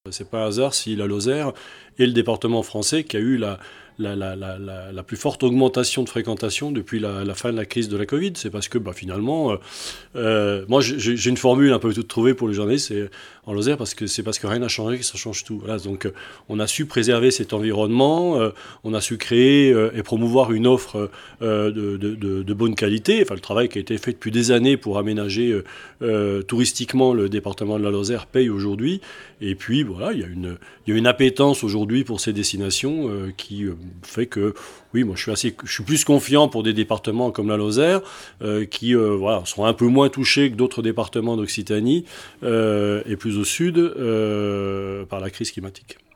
C'est pas un hasard si la Lozère est le département français qui a eu la plus forte augmentation de fréquentation depuis la fin de la crise de la Covid. C'est parce que finalement, moi j'ai une formule un peu toute trouvée pour les journalistes en Lozère, parce que rien n'a changé que ça change tout. Voilà, donc on a su préserver cet environnement, on a su créer et promouvoir une offre de bonne qualité. Enfin, le travail qui a été fait depuis des années pour aménager touristiquement le département de la Lozère paye aujourd'hui. Et puis voilà, il y a une appétence aujourd'hui pour ces destinations qui fait que, oui, moi je suis plus confiant pour des départements comme la Lozère qui voilà, sont un peu moins touchés que d'autres départements d'Occitanie et plus au sud par la crise climatique.